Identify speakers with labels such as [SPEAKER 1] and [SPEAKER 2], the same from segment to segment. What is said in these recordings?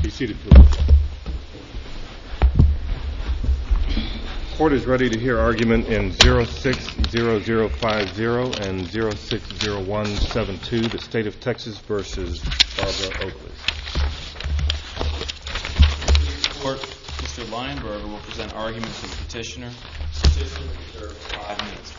[SPEAKER 1] Be seated, please. Court is ready to hear argument in 060050 and 060172, the State of Texas versus Barbara Oakley.
[SPEAKER 2] Court, Mr. Leinberger will present argument for the petitioner. Petitioner reserved 5 minutes.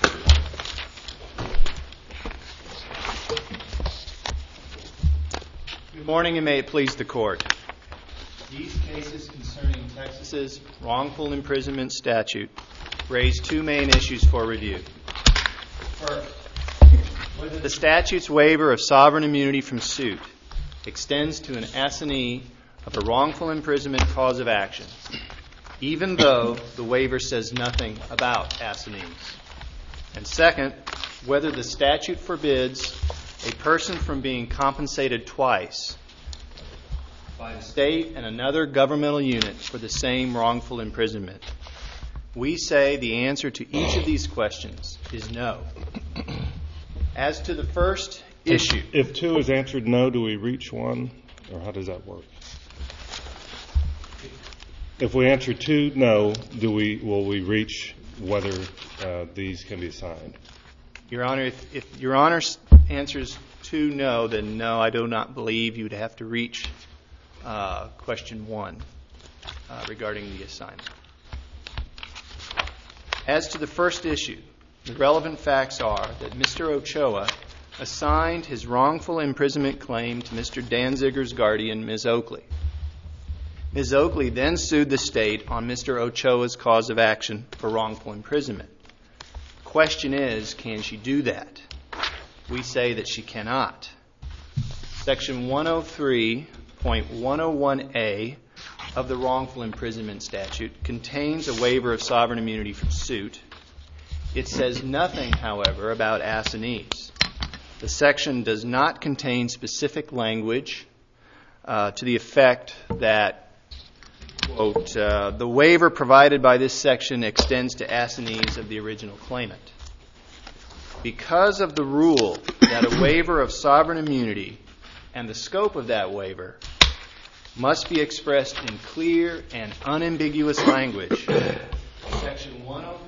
[SPEAKER 3] Good morning, and may it please the Court. These cases concerning Texas's wrongful imprisonment statute raise 2 main issues for review. First, whether the statute's waiver of sovereign immunity from suit extends to an assignee of a wrongful imprisonment cause of action, even though the waiver says nothing about assignees. And second, whether the statute forbids a person from being compensated twice by the state and another governmental unit for the same wrongful imprisonment. We say the answer to each of these questions is no. As to the first issue...
[SPEAKER 1] If 2 is answered no, do we reach 1? Or how does that work? If we answer 2 no, will we reach whether these can be assigned?
[SPEAKER 3] Your Honor, if Your Honor answers 2 no, then no, I do not believe you would have to reach question 1 regarding the assignment. As to the first issue, the relevant facts are that Mr. Ochoa assigned his wrongful imprisonment claim to Mr. Danziger's guardian, Ms. Oakley. Ms. Oakley then sued the state on Mr. Ochoa's cause of action for wrongful imprisonment. The question is, can she do that? We say that she cannot. Section 103.101A of the wrongful imprisonment statute contains a waiver of sovereign immunity from suit. It says nothing, however, about assignees. The section does not contain specific language to the effect that, quote, the waiver provided by this section extends to assignees of the original claimant. Because of the rule that a waiver of sovereign immunity and the scope of that waiver must be expressed in clear and unambiguous language, Section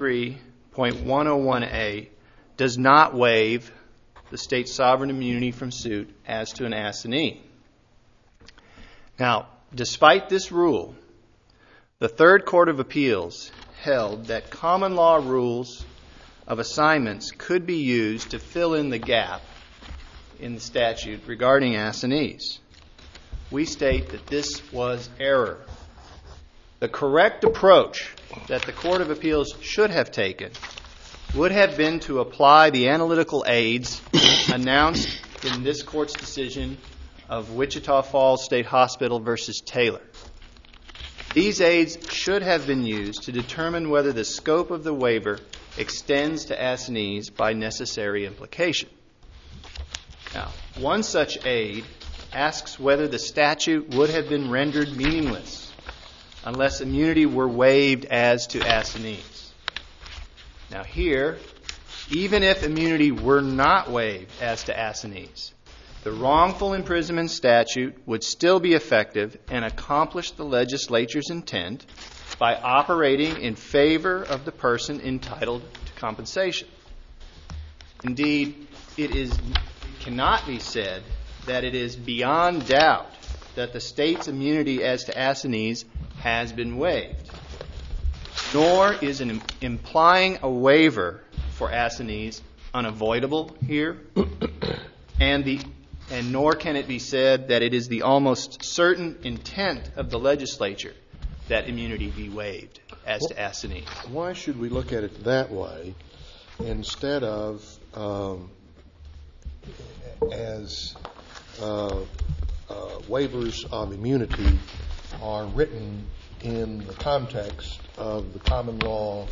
[SPEAKER 3] 103.101A does not waive the state's sovereign immunity from suit as to an assignee. Now, despite this rule, the Third Court of Appeals held that common law rules of assignments could be used to fill in the gap in the statute regarding assignees. We state that this was error. The correct approach that the Court of Appeals should have taken would have been to apply the analytical aids announced in this Court's decision of Wichita Falls State Hospital versus Taylor. These aids should have been used to determine whether the scope of the waiver extends to assignees by necessary implication. Now, one such aid asks whether the statute would have been rendered meaningless unless immunity were waived as to assignees. Now here, even if immunity were not waived as to assignees, the wrongful imprisonment statute would still be effective and accomplish the legislature's intent by operating in favor of the person entitled to compensation. Indeed, it cannot be said that it is beyond doubt that the state's immunity as to assignees has been waived, nor is implying a waiver for assignees unavoidable here, and nor can it be said that it is the almost certain intent of the legislature that immunity be waived as to assignees.
[SPEAKER 4] Why should we look at it that way instead of as waivers of immunity are written in the context of the common law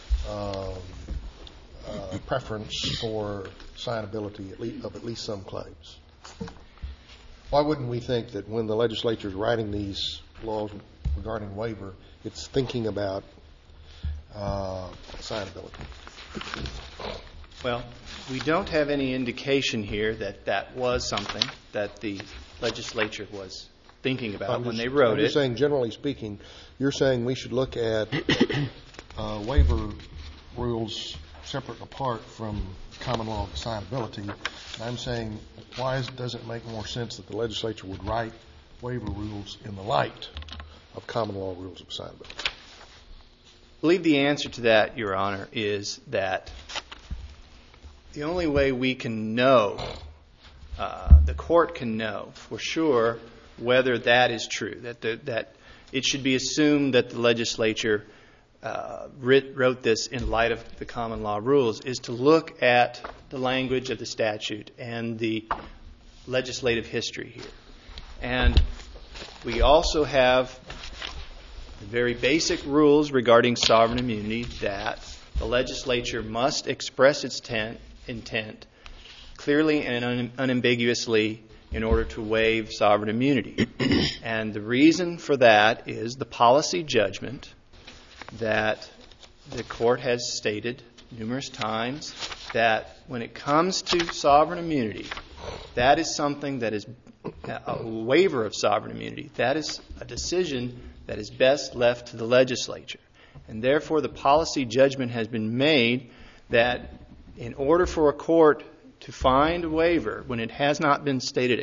[SPEAKER 4] preference for signability of at least some claims? Why wouldn't we think that when the legislature is writing these laws regarding waiver, it's thinking about signability?
[SPEAKER 3] Well, we don't have any indication here that that was something that the legislature was thinking about when they wrote
[SPEAKER 4] I'm just
[SPEAKER 3] it.
[SPEAKER 4] saying, generally speaking, you're saying we should look at waiver rules separate and apart from common law of assignability. And I'm saying, why does it make more sense that the legislature would write waiver rules in the light of common law rules of assignability?
[SPEAKER 3] I believe the answer to that, Your Honor, is that the only way we can know, the court can know for sure whether that is true, that it should be assumed that the legislature wrote this in light of the common law rules, is to look at the language of the statute and the legislative history here. And we also have the very basic rules regarding sovereign immunity that the legislature must express its intent clearly and unambiguously in order to waive sovereign immunity. And the reason for that is the policy judgment that the court has stated numerous times that when it comes to sovereign immunity, that is something that is a waiver of sovereign immunity. That is a decision that is best left to the legislature. And therefore, the policy judgment has been made that in order for a court to find a waiver when it has not been stated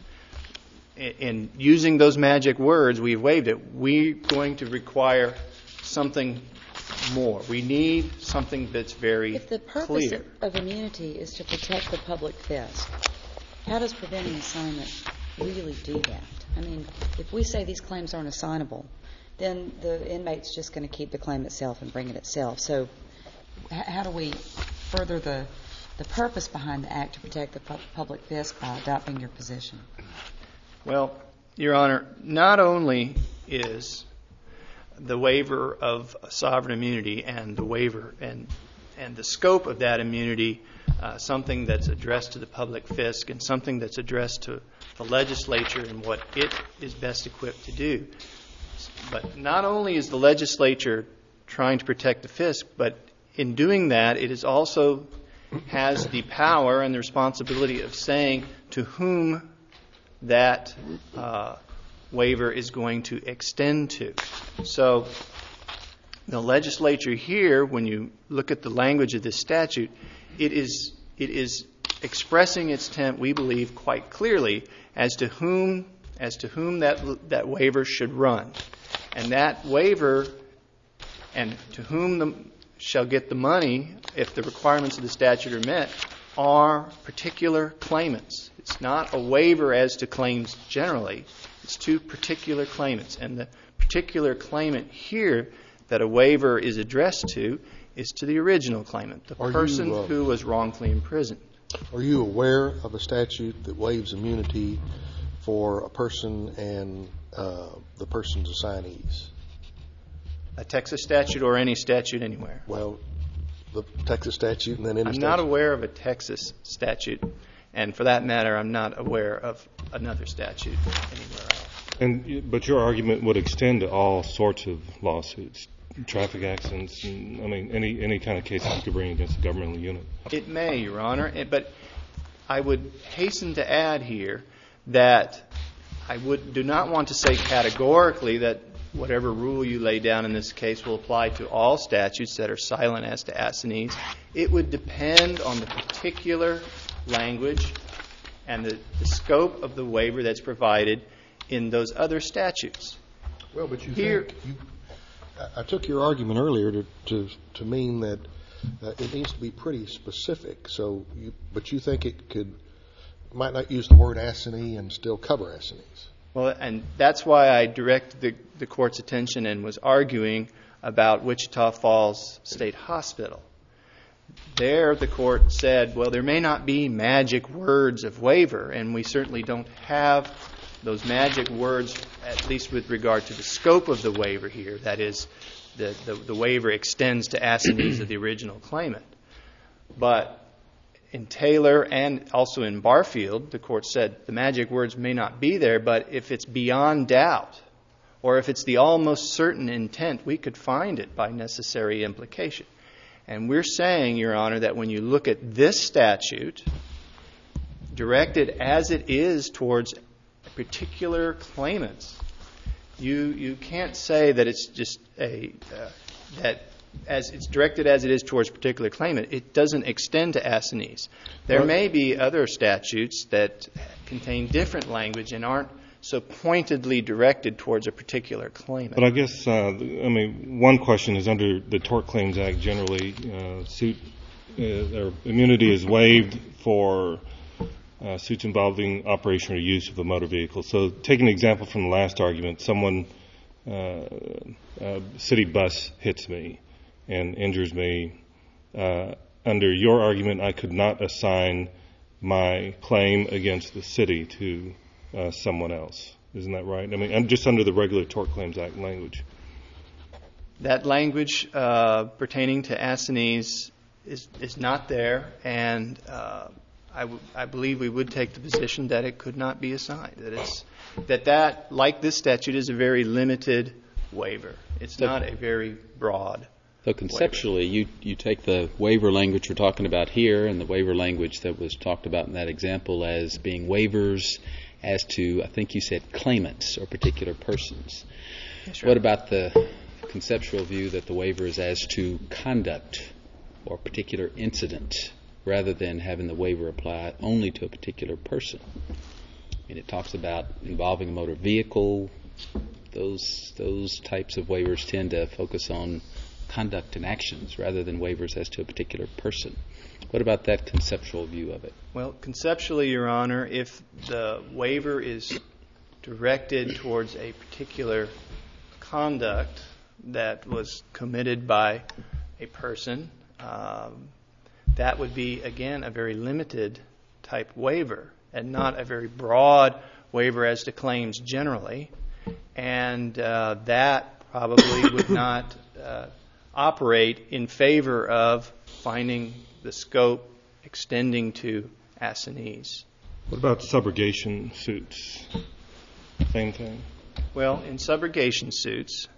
[SPEAKER 3] in using those magic words, we've waived it, we're going to require something more. We need something that's very clear.
[SPEAKER 5] If the purpose of immunity is to protect the public fisc, how does preventing assignment really do that? I mean, if we say these claims aren't assignable, then the inmate's just going to keep the claim itself and bring it itself. So how do we further the purpose behind the Act to protect the public fisc by adopting your position?
[SPEAKER 3] Well, Your Honor, not only is the waiver of sovereign immunity and the waiver and the scope of that immunity something that's addressed to the public fisc and something that's addressed to the legislature and what it is best equipped to do. But not only is the legislature trying to protect the fisc, but in doing that, it is also has the power and the responsibility of saying to whom that waiver is going to extend to. So the legislature here, when you look at the language of this statute, it is expressing its intent, we believe, quite clearly as to whom that waiver should run. And that waiver and to whom shall get the money if the requirements of the statute are met are particular claimants. It's not a waiver as to claims generally. It's to particular claimants. And the particular claimant here that a waiver is addressed to is to the original claimant, the person who was wrongfully imprisoned.
[SPEAKER 4] Are you aware of a statute that waives immunity for a person and the person's assignees?
[SPEAKER 3] A Texas statute or any statute anywhere?
[SPEAKER 4] Well, the Texas statute and then any statute?
[SPEAKER 3] I'm not aware of a Texas statute, and for that matter, I'm not aware of another statute anywhere else.
[SPEAKER 1] But your argument would extend to all sorts of lawsuits, traffic accidents, and, I mean, any kind of case you could bring against a governmental unit.
[SPEAKER 3] It may, Your Honor, but I would hasten to add here that I do not want to say categorically that whatever rule you lay down in this case will apply to all statutes that are silent as to assignees. It would depend on the particular language and the scope of the waiver that's provided in those other statutes.
[SPEAKER 4] Well, but I took your argument earlier to mean that it needs to be pretty specific. But you think it might not use the word assignee and still cover assignees.
[SPEAKER 3] Well, and that's why I directed the Court's attention and was arguing about Wichita Falls State Hospital. There, the Court said, well, there may not be magic words of waiver, and we certainly don't have those magic words, at least with regard to the scope of the waiver here. That is, the waiver extends to assignees of the original claimant. But in Taylor and also in Barfield, the Court said the magic words may not be there, but if it's beyond doubt, or if it's the almost certain intent, we could find it by necessary implication. And we're saying, Your Honor, that when you look at this statute, directed as it is towards particular claimants. You can't say that it's just that as it's directed as it is towards a particular claimant, it doesn't extend to assignees. There may be other statutes that contain different language and aren't so pointedly directed towards a particular claimant.
[SPEAKER 1] But I guess, one question is under the Tort Claims Act generally, immunity is waived for suits involving operation or use of a motor vehicle. So take an example from the last argument. Someone, a city bus hits me and injures me. Under your argument, I could not assign my claim against the city to someone else. Isn't that right? I mean, I'm just under the regular Tort Claims Act language.
[SPEAKER 3] That language pertaining to assignees is not there, and I believe we would take the position that it could not be assigned. That like this statute is a very limited waiver. It's not a very broad.
[SPEAKER 6] So conceptually, you take the waiver language we're talking about here and the waiver language that was talked about in that example as being waivers as to, I think you said, claimants or particular persons.
[SPEAKER 3] Yes,
[SPEAKER 6] what about the conceptual view that the waiver is as to conduct or particular incident rather than having the waiver apply only to a particular person? I mean, it talks about involving a motor vehicle. Those types of waivers tend to focus on conduct and actions rather than waivers as to a particular person. What about that conceptual view of it?
[SPEAKER 3] Well, conceptually, Your Honor, if the waiver is directed towards a particular conduct that was committed by a person, that would be, again, a very limited type waiver and not a very broad waiver as to claims generally. And that probably would not operate in favor of finding the scope extending to assignees.
[SPEAKER 1] What about subrogation suits? Same thing?
[SPEAKER 3] Well, in subrogation suits,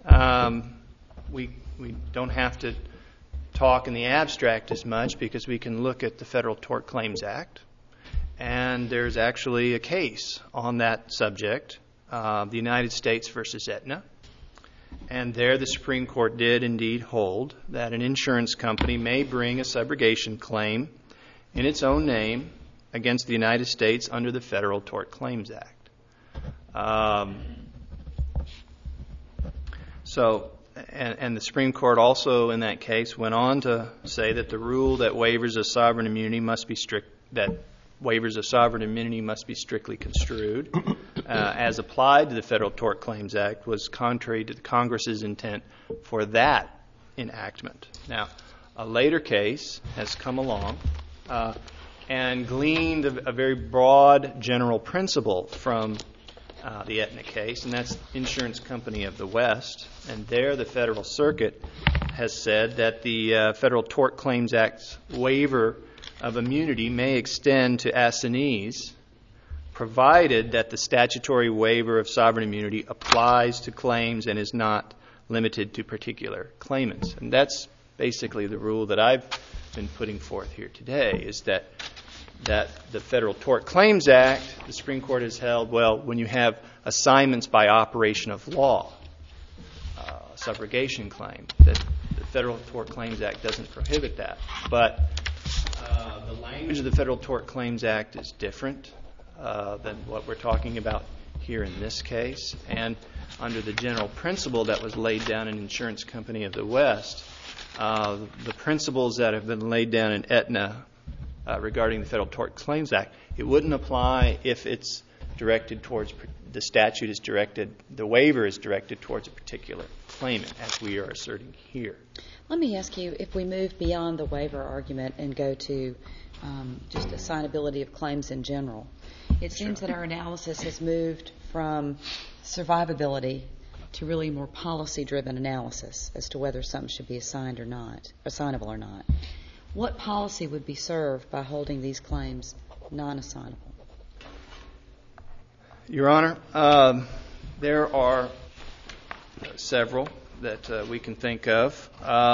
[SPEAKER 3] we don't have to talk in the abstract as much because we can look at the Federal Tort Claims Act, and there's actually a case on that subject, the United States versus Aetna. And there the Supreme Court did indeed hold that an insurance company may bring a subrogation claim in its own name against the United States under the Federal Tort Claims Act. And the Supreme Court also in that case went on to say that the rule that waivers of sovereign immunity must be strictly construed as applied to the Federal Tort Claims Act was contrary to the Congress's intent for that enactment. Now, a later case has come along and gleaned a very broad general principle from the Aetna case, and that's Insurance Company of the West. And there the Federal Circuit has said that the Federal Tort Claims Act's waiver of immunity may extend to assignees provided that the statutory waiver of sovereign immunity applies to claims and is not limited to particular claimants. And that's basically the rule that I've been putting forth here today, is that the Federal Tort Claims Act, the Supreme Court has held, well, when you have assignments by operation of law, a subrogation claim, that the Federal Tort Claims Act doesn't prohibit that. But the language of the Federal Tort Claims Act is different than what we're talking about here in this case. And under the general principle that was laid down in Insurance Company of the West, the principles that have been laid down in Aetna regarding the Federal Tort Claims Act, it wouldn't apply if it's directed towards, the statute is directed, the waiver is directed towards a particular claimant, as we are asserting here.
[SPEAKER 5] Let me ask you, if we move beyond the waiver argument and go to just assignability of claims in general, it seems that our analysis has moved from survivability to really more policy-driven analysis as to whether something should be assigned or not, assignable or not. What policy would be served by holding these claims non-assignable?
[SPEAKER 3] Your Honor, there are several that we can think of.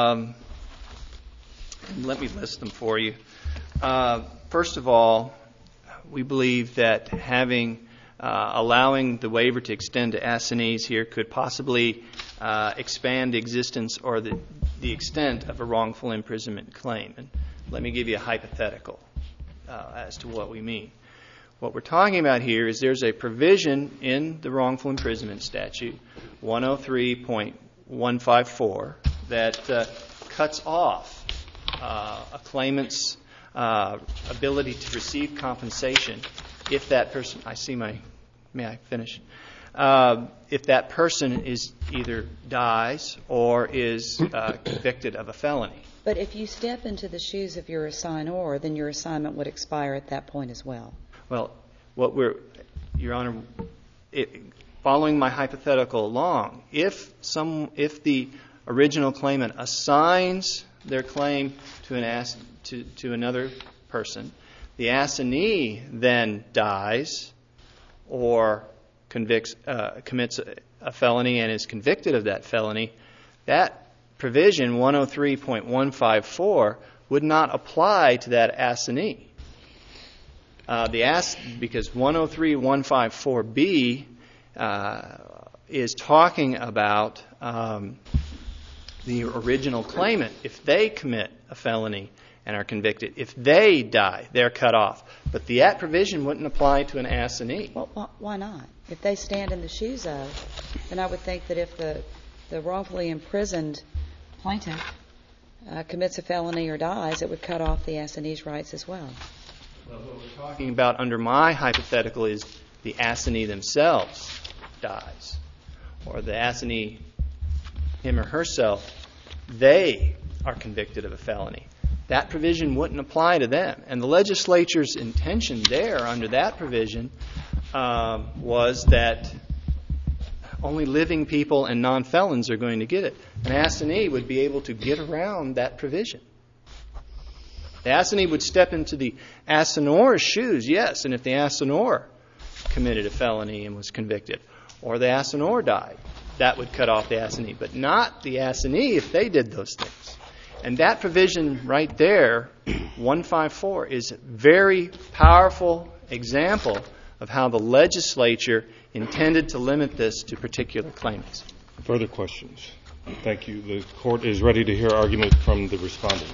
[SPEAKER 3] Let me list them for you. First of all, we believe that having allowing the waiver to extend to assignees here could possibly expand the existence or the extent of a wrongful imprisonment claim. And let me give you a hypothetical as to what we mean. What we're talking about here is there's a provision in the wrongful imprisonment statute, 103.154, that cuts off a claimant's ability to receive compensation if that person, may I finish? If that person is either dies or is convicted of a felony.
[SPEAKER 5] But if you step into the shoes of your assignor, then your assignment would expire at that point as well.
[SPEAKER 3] Well, Your Honor, following my hypothetical along, if the original claimant assigns their claim to another person, the assignee then dies or commits a felony and is convicted of that felony, that provision 103.154 would not apply to that assignee. Because 103.154B is talking about the original claimant. If they commit a felony and are convicted, if they die, they're cut off. But that provision wouldn't apply to an assignee.
[SPEAKER 5] Well, why not? If they stand in the shoes of, then I would think that if the wrongfully imprisoned plaintiff commits a felony or dies, it would cut off the assignee's rights as well.
[SPEAKER 3] Well, what we're talking about under my hypothetical is the assignee themselves dies, or the assignee, him or herself, they are convicted of a felony. That provision wouldn't apply to them. And the legislature's intention there under that provision was that only living people and non-felons are going to get it. An assignee would be able to get around that provision. The assignee would step into the assignor's shoes, yes, and if the assignor committed a felony and was convicted, or the assignor died, that would cut off the assignee, but not the assignee if they did those things. And that provision right there, 154, is a very powerful example of how the legislature intended to limit this to particular claimants.
[SPEAKER 1] Further questions? Thank you. The Court is ready to hear argument from the respondent.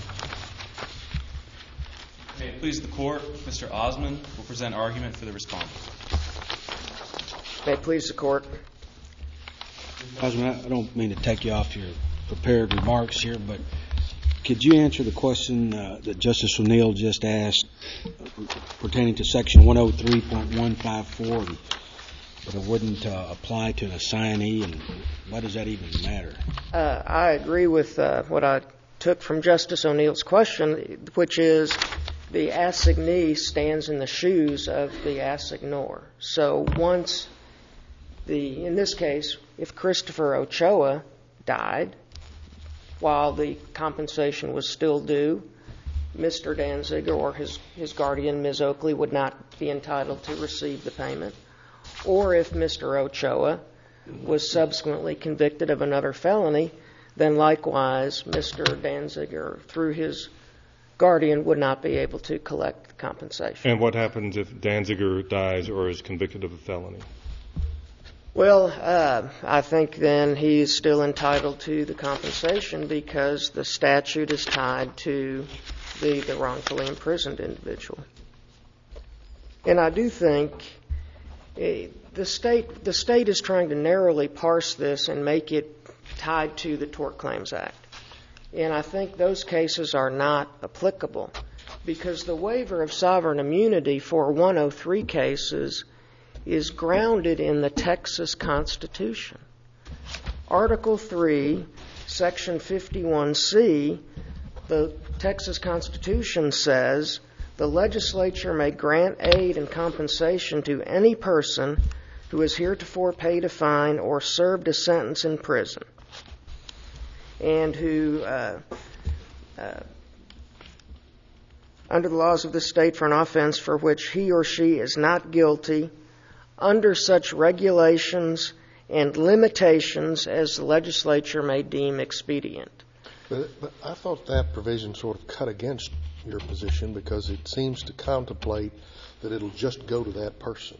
[SPEAKER 2] May it please the Court, Mr. Osmond will present argument for the respondent.
[SPEAKER 7] May it please the Court.
[SPEAKER 8] Osmond, I don't mean to take you off your prepared remarks here, but could you answer the question that Justice O'Neill just asked pertaining to Section 103.154, but it wouldn't apply to an assignee, and why does that even matter?
[SPEAKER 7] I agree with what I took from Justice O'Neill's question, which is the assignee stands in the shoes of the assignor. So once in this case, if Christopher Ochoa died while the compensation was still due, Mr. Danziger or his guardian, Ms. Oakley, would not be entitled to receive the payment. Or if Mr. Ochoa was subsequently convicted of another felony, then likewise Mr. Danziger, through his guardian, would not be able to collect compensation.
[SPEAKER 1] And what happens if Danziger dies or is convicted of a felony?
[SPEAKER 7] Well, I think then he is still entitled to the compensation because the statute is tied to the wrongfully imprisoned individual. And I do think the state is trying to narrowly parse this and make it tied to the Tort Claims Act. And I think those cases are not applicable because the waiver of sovereign immunity for 103 cases is grounded in the Texas Constitution. Article 3, Section 51C, the Texas Constitution says, the legislature may grant aid and compensation to any person who has heretofore paid a fine or served a sentence in prison and who, under the laws of the state, for an offense for which he or she is not guilty, under such regulations and limitations as the legislature may deem expedient.
[SPEAKER 4] But I thought that provision sort of cut against your position because it seems to contemplate that it'll just go to that person.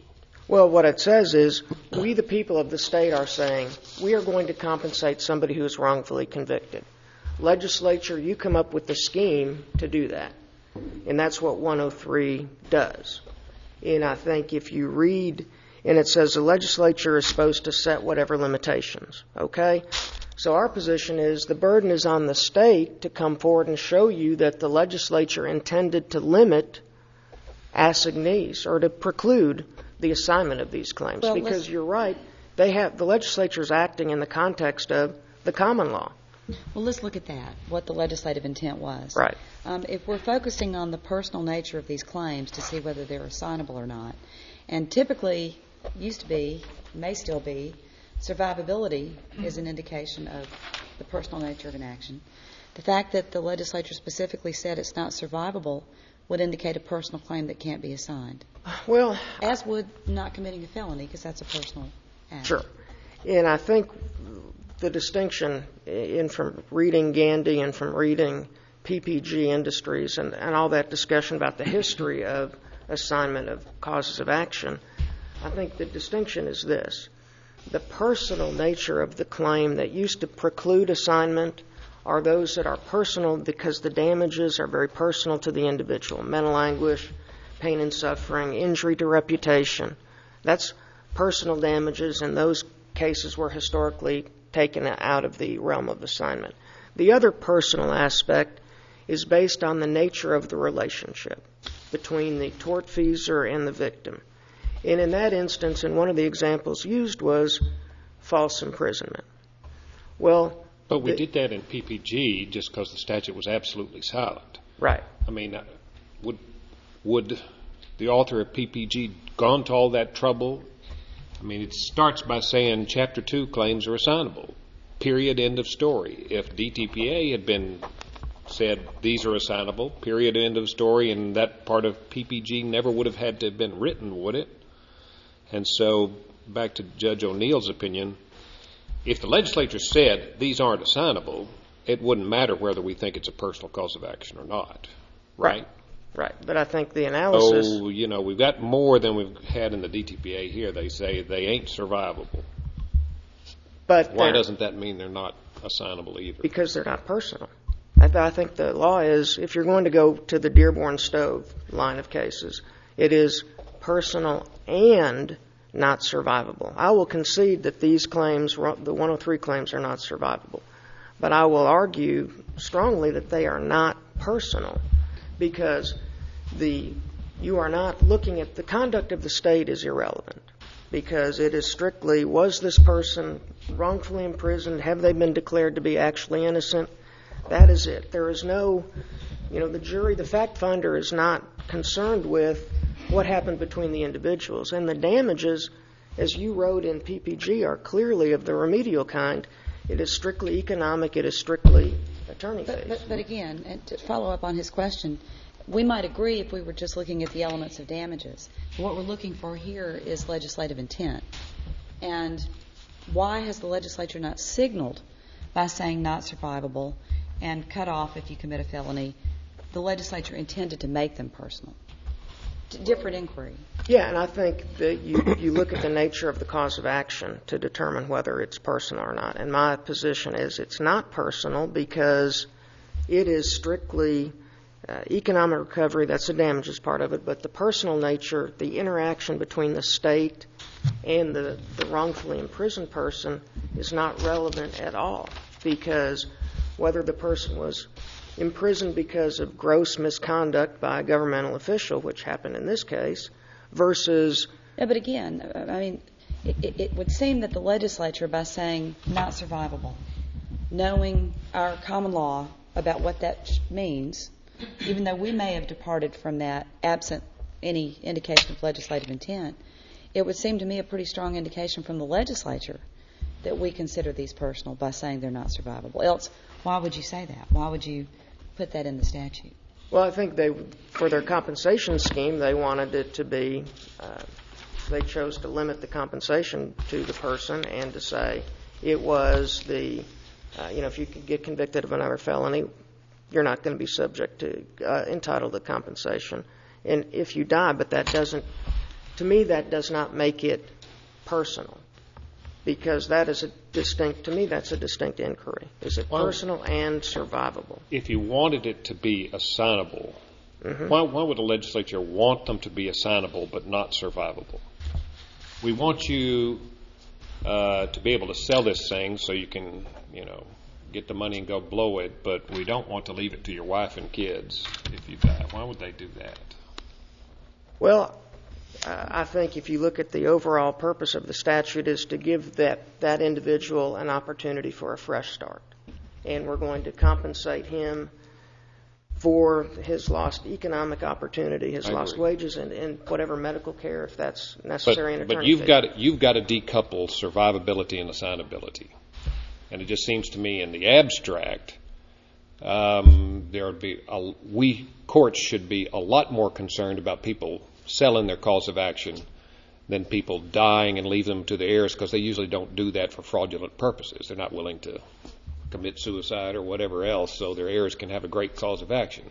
[SPEAKER 7] Well, what it says is, we the people of the state are saying, we are going to compensate somebody who is wrongfully convicted. Legislature, you come up with the scheme to do that. And that's what 103 does. And I think if you read, and it says the legislature is supposed to set whatever limitations, okay? So our position is the burden is on the state to come forward and show you that the legislature intended to limit assignees or to preclude the assignment of these claims.
[SPEAKER 5] Well,
[SPEAKER 7] because you're right, the legislature is acting in the context of the common law.
[SPEAKER 5] Well, let's look at that, what the legislative intent was.
[SPEAKER 7] Right.
[SPEAKER 5] If we're focusing on the personal nature of these claims to see whether they're assignable or not, and typically used to be, may still be, survivability is an indication of the personal nature of an action. The fact that the legislature specifically said it's not survivable would indicate a personal claim that can't be assigned.
[SPEAKER 7] Well,
[SPEAKER 5] as would not committing a felony, because that's a personal act.
[SPEAKER 7] Sure. And I think the distinction from reading Gandhi and from reading PPG Industries and all that discussion about the history of assignment of causes of action, I think the distinction is this. The personal nature of the claim that used to preclude assignment are those that are personal because the damages are very personal to the individual. Mental anguish, pain and suffering, injury to reputation. That's personal damages, and those cases were historically taken out of the realm of assignment. The other personal aspect is based on the nature of the relationship between the tortfeasor and the victim. And in that instance, and one of the examples used was false imprisonment. Well,
[SPEAKER 9] but we did that in PPG just because the statute was absolutely silent.
[SPEAKER 7] Right.
[SPEAKER 9] I mean, would the author of PPG gone to all that trouble? I mean, it starts by saying Chapter 2 claims are assignable. Period, end of story. If DTPA had been said these are assignable, period, end of story, and that part of PPG never would have had to have been written, would it? And so, back to Judge O'Neill's opinion, if the legislature said these aren't assignable, it wouldn't matter whether we think it's a personal cause of action or not, right?
[SPEAKER 7] Right. But I think the analysis...
[SPEAKER 9] So, you know, we've got more than we've had in the DTPA here. They say they ain't survivable.
[SPEAKER 7] But
[SPEAKER 9] why doesn't that mean they're not assignable either?
[SPEAKER 7] Because they're not personal. I think the law is, if you're going to go to the Dearborn Stove line of cases, it is personal and not survivable. I will concede that these claims, the 103 claims, are not survivable. But I will argue strongly that they are not personal because you are not looking at the conduct of the state is irrelevant because it is strictly, was this person wrongfully imprisoned? Have they been declared to be actually innocent? That is it. There is no, the jury, the fact finder is not concerned with what happened between the individuals. And the damages, as you wrote in PPG, are clearly of the remedial kind. It is strictly economic. It is strictly attorney fees.
[SPEAKER 5] But again, and to follow up on his question, we might agree if we were just looking at the elements of damages. What we're looking for here is legislative intent. And why has the legislature not signaled by saying not survivable and cut off if you commit a felony? The legislature intended to make them personal. Different inquiry.
[SPEAKER 7] Yeah, and I think that you look at the nature of the cause of action to determine whether it's personal or not. And my position is it's not personal because it is strictly economic recovery. That's the damages part of it. But the personal nature, the interaction between the state and the wrongfully imprisoned person is not relevant at all because whether the person was imprisoned because of gross misconduct by a governmental official, which happened in this case, versus...
[SPEAKER 5] Yeah, but again, I mean, it would seem that the legislature, by saying not survivable, knowing our common law about what that means, even though we may have departed from that absent any indication of legislative intent, it would seem to me a pretty strong indication from the legislature that we consider these personal by saying they're not survivable. Else, why would you say that? Why would you put that in the statute?
[SPEAKER 7] Well, I think for their compensation scheme, they wanted it to be, they chose to limit the compensation to the person and to say it was if you could get convicted of another felony, you're not going to be entitled to compensation. And if you die, but that doesn't to me, that does not make it personal, because that is to me, that's a distinct inquiry. Is it personal and survivable?
[SPEAKER 9] If you wanted it to be assignable, why would the legislature want them to be assignable but not survivable? We want you to be able to sell this thing so you can, get the money and go blow it, but we don't want to leave it to your wife and kids if you die. Why would they do that?
[SPEAKER 7] Well, I think if you look at the overall purpose of the statute is to give that individual an opportunity for a fresh start. And we're going to compensate him for his lost economic opportunity, his lost wages, and whatever medical care, if that's necessary.
[SPEAKER 9] But you've got to decouple survivability and assignability. And it just seems to me in the abstract, we courts should be a lot more concerned about people selling their cause of action than people dying and leave them to the heirs, because they usually don't do that for fraudulent purposes. They're not willing to commit suicide or whatever else, so their heirs can have a great cause of action.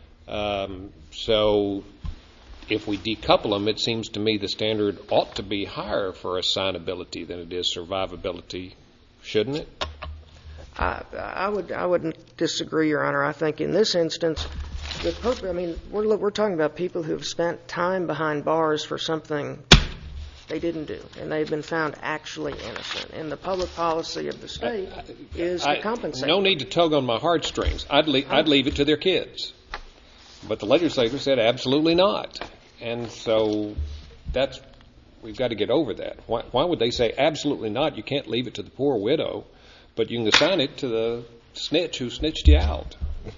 [SPEAKER 9] So if we decouple them, it seems to me the standard ought to be higher for assignability than it is survivability, shouldn't it?
[SPEAKER 7] I wouldn't disagree, Your Honor. I think in this instance, we're talking about people who have spent time behind bars for something they didn't do, and they've been found actually innocent. And the public policy of the state is to compensate.
[SPEAKER 9] No need to tug on my heartstrings. I'd leave it to their kids. But the legislature said absolutely not. And so we've got to get over that. Why would they say absolutely not? You can't leave it to the poor widow, but you can assign it to the snitch who snitched you out.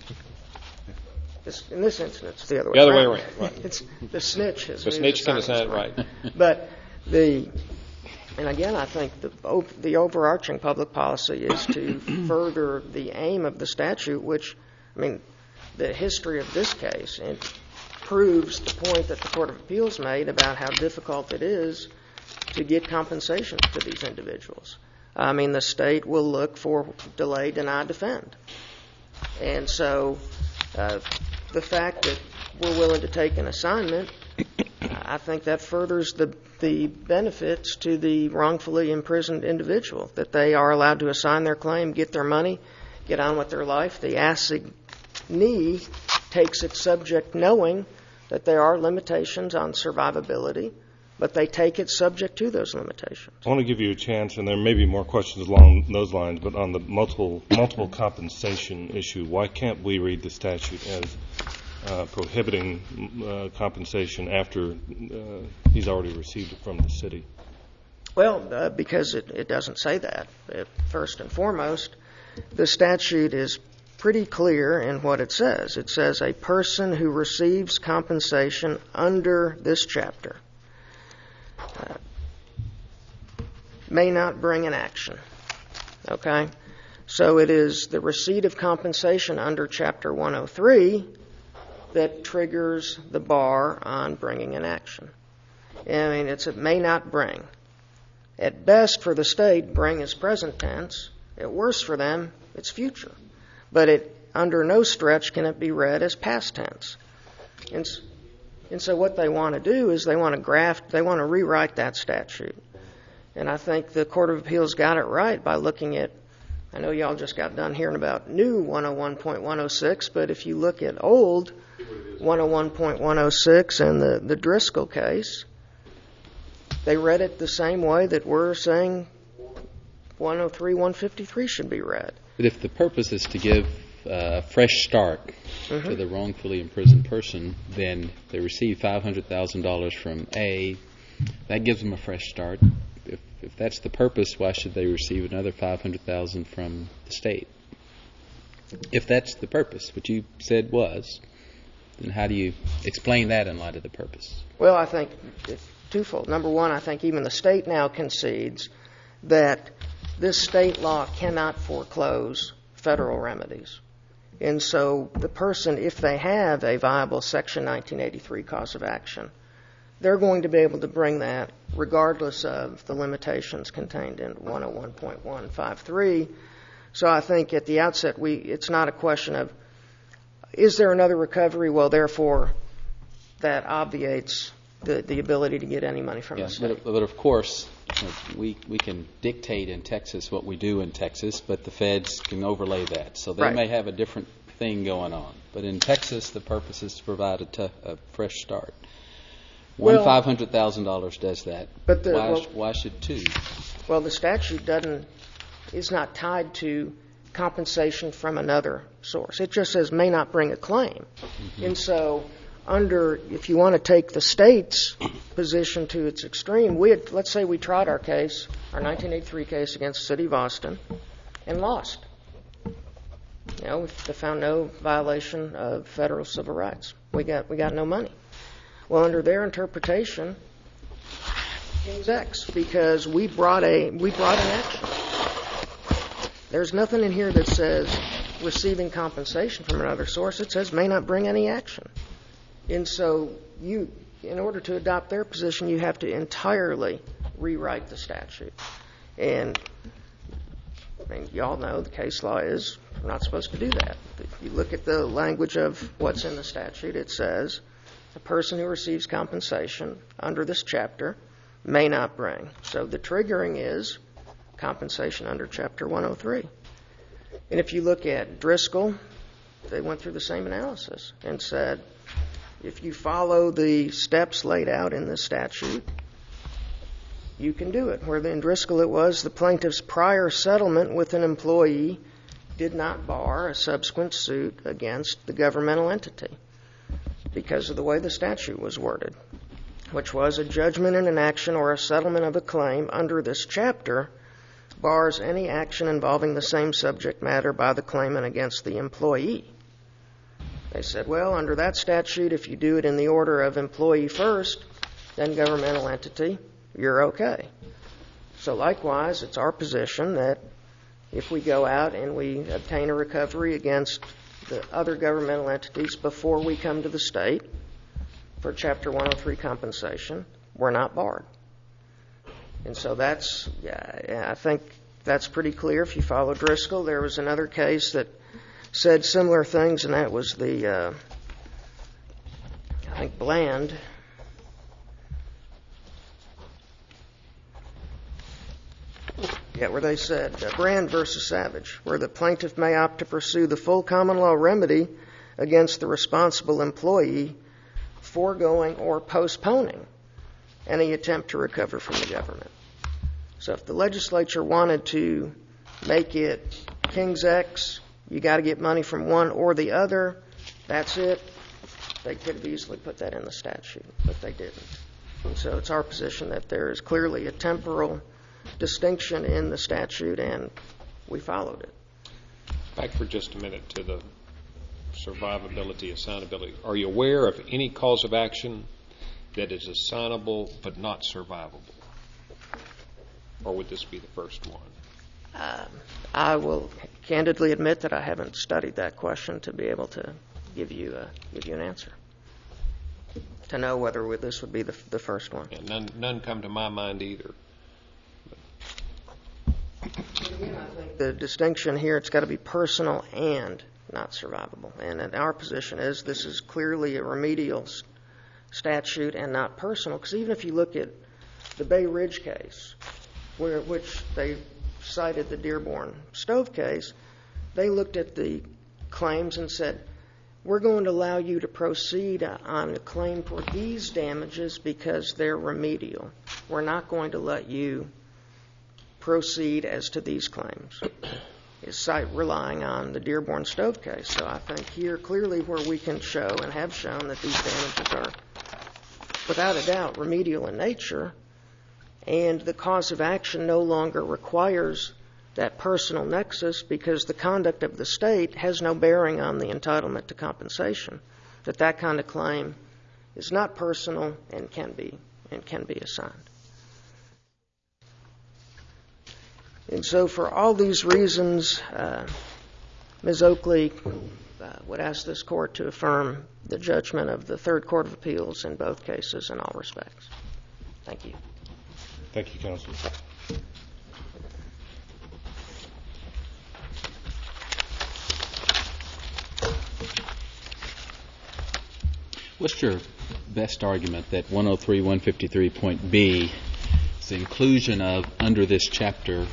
[SPEAKER 7] In this instance, it's the other way
[SPEAKER 9] around.
[SPEAKER 7] The other way around, right. It's the snitch.
[SPEAKER 9] The snitch can assign it, right.
[SPEAKER 7] But and again, I think the overarching public policy is to further the aim of the statute, which, the history of this case proves the point that the Court of Appeals made about how difficult it is to get compensation to these individuals. The state will look for delay, deny, defend. And so the fact that we're willing to take an assignment, I think that furders the benefits to the wrongfully imprisoned individual, that they are allowed to assign their claim, get their money, get on with their life. The assignee takes its subject knowing that there are limitations on survivability, but they take it subject to those limitations.
[SPEAKER 1] I want to give you a chance, and there may be more questions along those lines, but on the multiple compensation issue, why can't we read the statute as prohibiting compensation after he's already received it from the city?
[SPEAKER 7] Well, because it doesn't say that. First and foremost, the statute is pretty clear in what it says. It says a person who receives compensation under this chapter may not bring an action. Okay? So it is the receipt of compensation under Chapter 103 that triggers the bar on bringing an action. It's it may not bring. At best for the state, bring is present tense. At worst for them, it's future. But under no stretch can it be read as past tense. And so what they want to do is they want to rewrite that statute. And I think the Court of Appeals got it right by looking at, I know y'all just got done hearing about new 101.106, but if you look at old 101.106 and the Driscoll case, they read it the same way that we're saying 103, 153 should be read.
[SPEAKER 6] But if the purpose is to give a fresh start to the wrongfully imprisoned person, then they receive $500,000 from A. That gives them a fresh start. If that's the purpose, why should they receive another $500,000 from the state? If that's the purpose, which you said was, then how do you explain that in light of the purpose?
[SPEAKER 7] Well, I think it's twofold. Number one, I think even the state now concedes that this state law cannot foreclose federal remedies. And so the person, if they have a viable Section 1983 cause of action, they're going to be able to bring that regardless of the limitations contained in 101.153. So I think at the outset, it's not a question of, is there another recovery? Well, therefore, that obviates the ability to get any money from the state.
[SPEAKER 6] But of course, we can dictate in Texas what we do in Texas, but the feds can overlay that. So they may have a different thing going on. But in Texas, the purpose is to provide a fresh start. $500,000 does that.
[SPEAKER 7] But
[SPEAKER 6] why should two?
[SPEAKER 7] Well, the statute is not tied to compensation from another source. It just says may not bring a claim. Mm-hmm. And so if you want to take the state's position to its extreme, let's say we tried our 1983 case against the City of Austin and lost. We found no violation of federal civil rights. We got no money. Well, under their interpretation, King's X, because we brought an action. There's nothing in here that says receiving compensation from another source. It says may not bring any action. And so in order to adopt their position, you have to entirely rewrite the statute. And you all know the case law is we're not supposed to do that. If you look at the language of what's in the statute, it says a person who receives compensation under this chapter may not bring. So the triggering is compensation under Chapter 103. And if you look at Driscoll, they went through the same analysis and said, if you follow the steps laid out in the statute, you can do it. Where in Driscoll it was the plaintiff's prior settlement with an employee did not bar a subsequent suit against the governmental entity because of the way the statute was worded, which was a judgment in an action or a settlement of a claim under this chapter bars any action involving the same subject matter by the claimant against the employee. They said, well, under that statute, if you do it in the order of employee first, then governmental entity, you're okay. So likewise, it's our position that if we go out and we obtain a recovery against the other governmental entities before we come to the state for Chapter 103 compensation, we're not barred. And so I think that's pretty clear. If you follow Driscoll, there was another case that said similar things, and that was I think Bland. Where they said, Brand versus Savage, where the plaintiff may opt to pursue the full common law remedy against the responsible employee, foregoing or postponing any attempt to recover from the government. So if the legislature wanted to make it King's X, you got to get money from one or the other, that's it, they could have easily put that in the statute, but they didn't. And so it's our position that there is clearly a temporal distinction in the statute, and we followed it.
[SPEAKER 9] Back for just a minute to the survivability, assignability. Are you aware of any cause of action that is assignable but not survivable? Or would this be the first one?
[SPEAKER 7] I will candidly admit that I haven't studied that question to be able to give you an answer, to know whether this would be the first one.
[SPEAKER 9] And none come to my mind either.
[SPEAKER 7] Again, I think the distinction here, it's got to be personal and not survivable. And our position is this is clearly a remedial statute and not personal, because even if you look at the Bay Ridge case, which they cited the Dearborn Stove case, they looked at the claims and said, we're going to allow you to proceed on a claim for these damages because they're remedial. We're not going to let you proceed as to these claims. Is relying on the Dearborn Stove case. So I think here clearly where we can show and have shown that these damages are without a doubt remedial in nature, and the cause of action no longer requires that personal nexus because the conduct of the state has no bearing on the entitlement to compensation, that kind of claim is not personal and can be assigned. And so for all these reasons, Ms. Oakley would ask this court to affirm the judgment of the Third Court of Appeals in both cases in all respects. Thank you.
[SPEAKER 1] Thank you, Counsel.
[SPEAKER 6] What's your best argument that 103.153.B, the inclusion of under this chapter,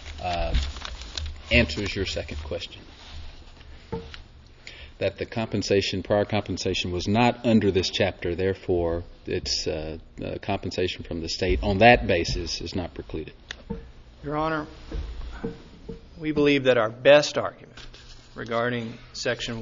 [SPEAKER 6] answers your second question? That the prior compensation was not under this chapter, therefore it's compensation from the state on that basis is not precluded.
[SPEAKER 3] Your Honor, we believe that our best argument regarding Section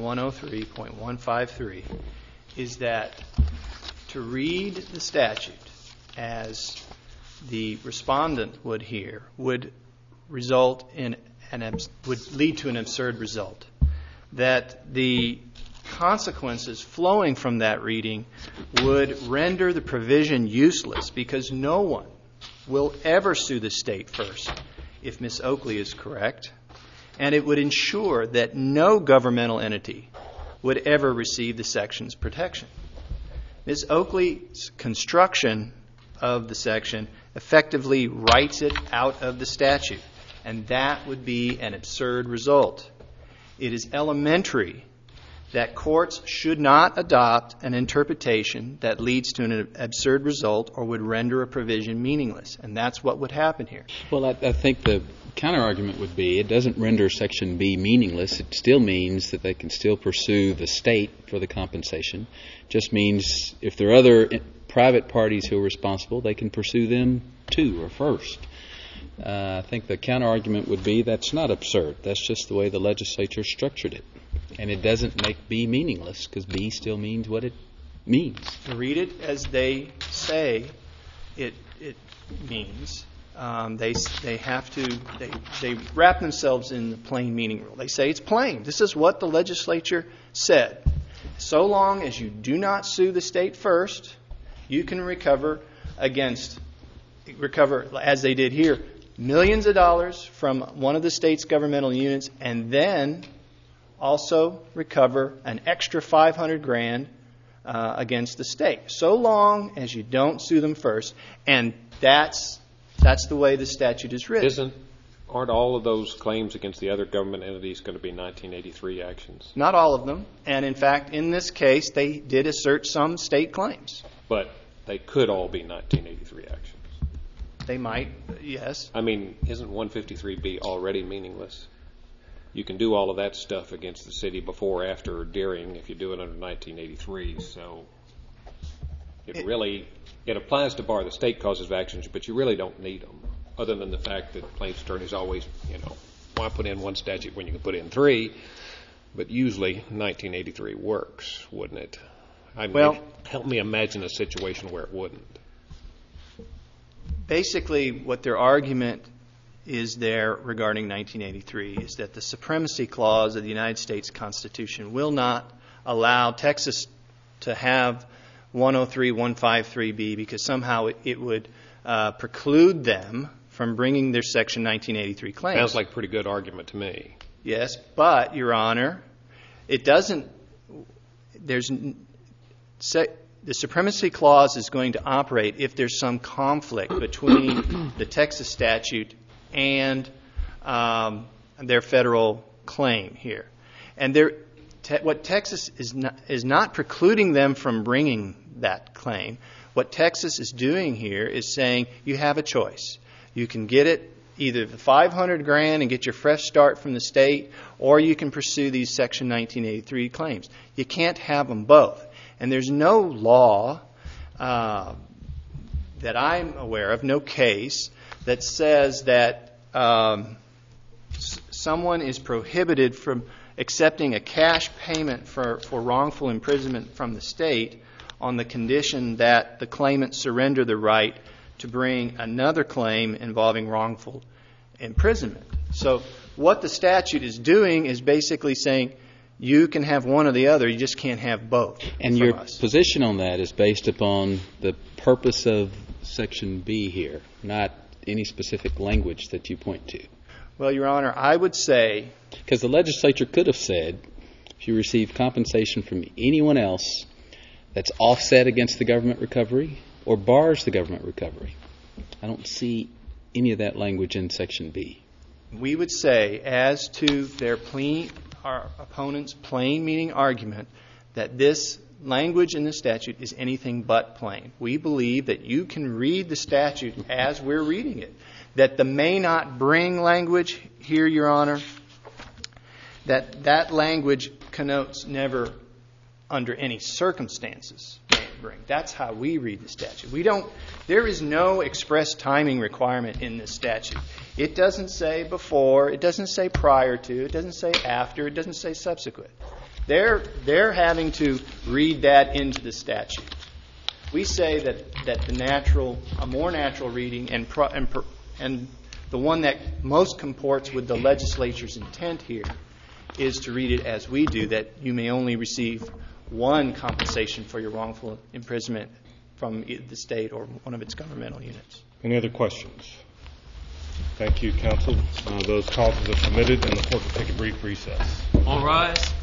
[SPEAKER 3] 103.153 is that to read the statute as the respondent would here would result in would lead to an absurd result. That the consequences flowing from that reading would render the provision useless because no one will ever sue the state first if Ms. Oakley is correct, and it would ensure that no governmental entity would ever receive the section's protection. Ms. Oakley's construction of the section effectively writes it out of the statute, and that would be an absurd result. It is elementary that courts should not adopt an interpretation that leads to an absurd result or would render a provision meaningless, and that's what would happen here.
[SPEAKER 6] Well, I think the counter-argument would be it doesn't render Section B meaningless. It still means that they can still pursue the state for the compensation. Just means if there are other private parties who are responsible, they can pursue them too or first. I think the counter-argument would be that's not absurd. That's just the way the legislature structured it. And it doesn't make B meaningless because B still means what it means.
[SPEAKER 3] To read it as they say it means, they wrap themselves in the plain meaning rule. They say it's plain. This is what the legislature said. So long as you do not sue the state first, you can recover, as they did here, millions of dollars from one of the state's governmental units, and then also recover an extra $500,000 against the state. So long as you don't sue them first, and that's the way the statute is written.
[SPEAKER 9] Aren't all of those claims against the other government entities going to be 1983 actions?
[SPEAKER 3] Not all of them, and in fact, in this case, they did assert some state claims.
[SPEAKER 9] But they could all be 1983 actions.
[SPEAKER 3] They might, yes.
[SPEAKER 9] I mean, isn't 153B already meaningless? You can do all of that stuff against the city before, after, or during if you do it under 1983. So it applies to bar the state causes of actions, but you really don't need them, other than the fact that plaintiff's attorneys always, why put in one statute when you can put in three? But usually 1983 works, wouldn't it? Help me imagine a situation where it wouldn't.
[SPEAKER 3] Basically, what their argument is there regarding 1983 is that the Supremacy Clause of the United States Constitution will not allow Texas to have 103.153B because somehow it would preclude them from bringing their Section 1983 claims.
[SPEAKER 9] Sounds like a pretty good argument to me.
[SPEAKER 3] Yes, but, Your Honor, it doesn't. The Supremacy Clause is going to operate if there's some conflict between the Texas statute and their federal claim here. And what Texas is not precluding them from bringing that claim. What Texas is doing here is saying you have a choice. You can get it either the $500,000 and get your fresh start from the state, or you can pursue these Section 1983 claims. You can't have them both. And there's no law that I'm aware of, no case, that says that someone is prohibited from accepting a cash payment for wrongful imprisonment from the state on the condition that the claimant surrender the right to bring another claim involving wrongful imprisonment. So what the statute is doing is basically saying you can have one or the other, you just can't have both.
[SPEAKER 6] And your position on that is based upon the purpose of Section B here, not any specific language that you point to.
[SPEAKER 3] Well, Your Honor, I would say...
[SPEAKER 6] Because the legislature could have said if you receive compensation from anyone else that's offset against the government recovery or bars the government recovery. I don't see any of that language in Section B.
[SPEAKER 3] We would say, as to our opponent's plain meaning argument, that language in the statute is anything but plain. We believe that you can read the statute as we're reading it. That the may not bring language here, Your Honor, that language connotes never under any circumstances may it bring. That's how we read the statute. There is no express timing requirement in this statute. It doesn't say before, it doesn't say prior to, it doesn't say after, it doesn't say subsequent. They're having to read that into the statute. We say that a more natural reading and the one that most comports with the legislature's intent here is to read it as we do, that you may only receive one compensation for your wrongful imprisonment from the state or one of its governmental units.
[SPEAKER 1] Any other questions? Thank you, counsel. Those causes are submitted, and the court will take a brief recess.
[SPEAKER 2] All rise.